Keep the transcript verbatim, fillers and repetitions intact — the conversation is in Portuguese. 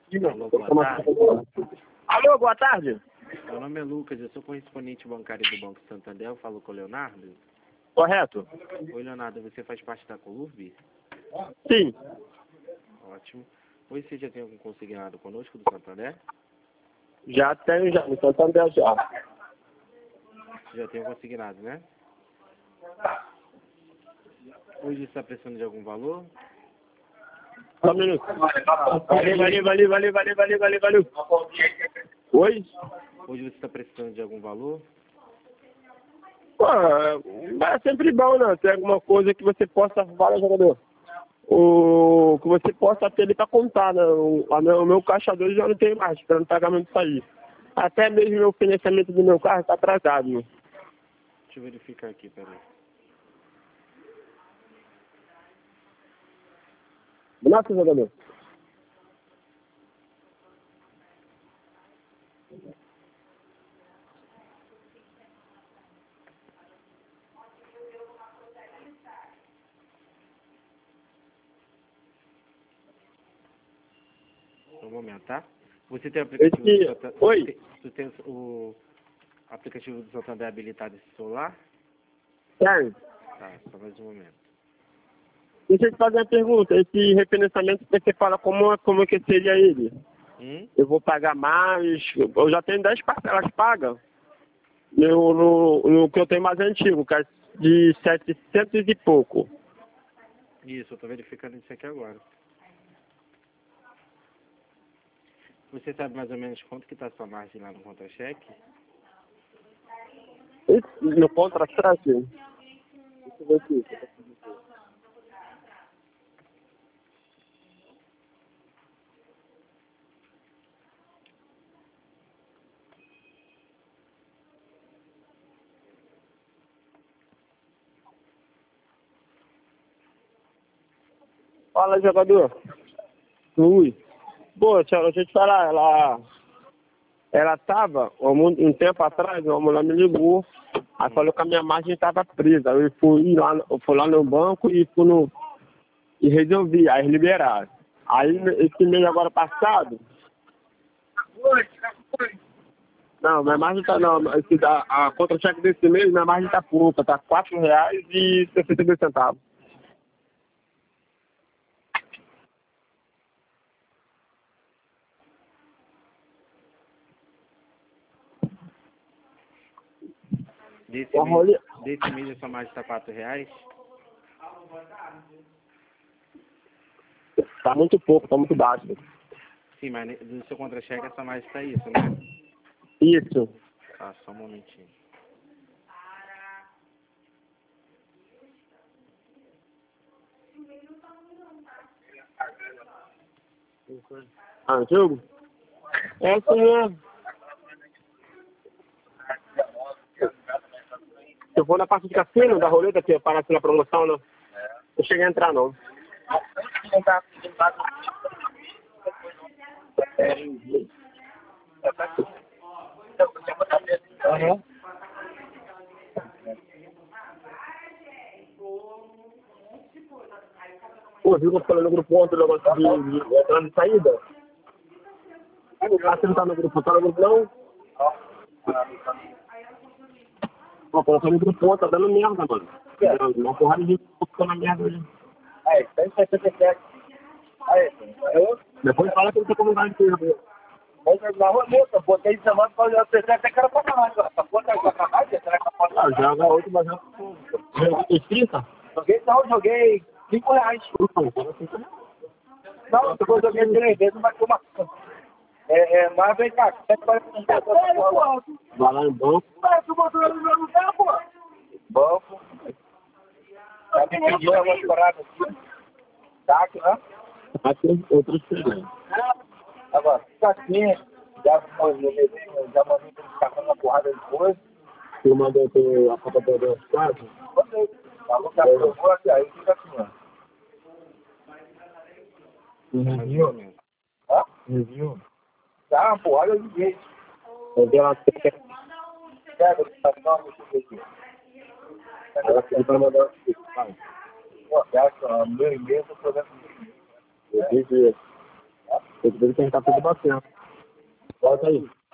Alô, boa tarde. Alô, boa tarde. Meu nome é Lucas, eu sou correspondente bancário do Banco Santander, eu falo com o Leonardo. Correto? Oi, Leonardo, você faz parte da Colurb? Sim. Ótimo. Hoje você já tem algum consignado conosco do Santander? Já tenho, já. No Santander já. Já tem um consignado, né? Hoje você está precisando de algum valor? Só um minuto. Valeu, valeu, valeu, valeu, valeu, valeu, valeu, valeu. Oi? Hoje você está precisando de algum valor? Pô, é sempre bom, né? Tem alguma coisa que você possa falar, jogador. O que você possa ter ele para contar, né? O, a meu, o meu caixa dois já não tem mais, esperando o pagamento sair. Até mesmo meu financiamento do meu carro está atrasado, né? Deixa eu verificar aqui, peraí. Nossa, jogador. Só um momento, tá? Você tem o aplicativo Esse... do Santander? Oi? Você tem o aplicativo do Santander habilitado esse celular? Tem. Tá, só mais um momento. Deixa eu te fazer uma pergunta. Esse refinanciamento, você fala como, como é que seria ele? Hum? Eu vou pagar mais. Eu já tenho dez parcelas pagas. No, no, no que eu tenho mais antigo, que é de setecentos e pouco. Isso, eu tô verificando isso aqui agora. Você sabe mais ou menos quanto que tá a sua margem lá no contra-cheque? Esse, no contra-cheque? Deixa eu ver aqui. Fala, jogador. Ui. Pô, deixa deixa eu te falar, ela... Ela tava, um, um tempo atrás, uma mulher me ligou, aí falou que a minha margem estava presa. Eu fui lá, eu fui lá no banco e fui no... E resolvi, aí liberaram. Aí, esse mês agora passado... Não, minha margem tá... Não, esse, a, a contra-cheque desse mês, minha margem tá pouca, tá quatro reais e sessenta e dois centavos. Desse Uma mês, rolê... desse mês a sua margem tá quatro reais? Tá muito pouco, tá muito baixo. Sim, mas ne- do seu contra-cheque essa margem tá isso, né? Isso. Tá, só um momentinho. Ah, jogo? É isso mesmo. Eu vou na parte de cassino da roleta que aparece na promoção, não. Não cheguei a entrar, não. Aham. Pô, viu que eu falei no grupo ontem o negócio de, de entrada e saída? Ah, você não tá no grupo, tá no grupo não? Pô, colocou no grupo ontem, tá dando merda, mano. Uma porrada de gente ficou na merda ali. Aí, cento e sessenta e sete. Aí, eu Depois fala que não tem como dar inteiro. vou na roleta, botei dezenove para olhar até que era pra caralho. Essa conta é pra caralho, será que eu posso? Ah, joga oito, mas já... Joguei trinta? Joguei, não, joguei cinco reais. Não, eu joguei três vezes, mas uma. É, é, mas vem cá, como é que vai ficar? Vai lá no banco. Mas tu botou ele no meu lugar, pô? Banco. Já me pediu algumas paradas aqui. Tá aqui, né? Aqui, outros três. Agora, tá aqui, já mandei, já mandei ele ficar uma porrada de coisa. Tu mandou ter a foto do quadro? Mandei. Falou que aprovou aqui, aí fica assim, ó. Review? Hã? Review? Tá uma porrada de gente. Eu vi ela que Pega o estação, deixa eu ver aqui. ela pediu pra mandar. Pô, você acha, ó, meu e-mail, eu tô fazendo. Eu vi. Tem que ver que a gente tá tudo batendo. Volta aí.